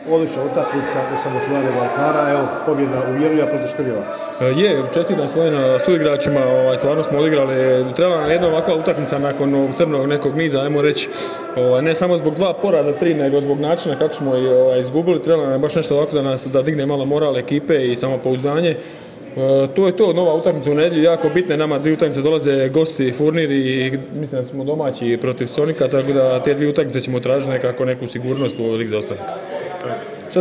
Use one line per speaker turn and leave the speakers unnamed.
odlična utakmica do samotvorene Valkara, evo pobjeda uvjerljiva protiv Škrljeva.
Čestitam svojim suigračima, stvarno smo odigrali, trebala nam jedna ovakva utakmica nakon ovog crnog nekog niza, ajmo reći, ne samo zbog 2 poraza, 3, nego zbog načina kako smo izgubili, trebalo nam je baš nešto ovako da digne malo moral ekipe i samopouzdanje. To je to, nova utakmica u nedjelju, jako bitne, nama 2 utakmice dolaze gosti Furnir i mislim da smo domaći protiv Sonika, tako da te 2 utakmice ćemo tražiti nekako neku sigurnost u ovoj ligi za ostanak.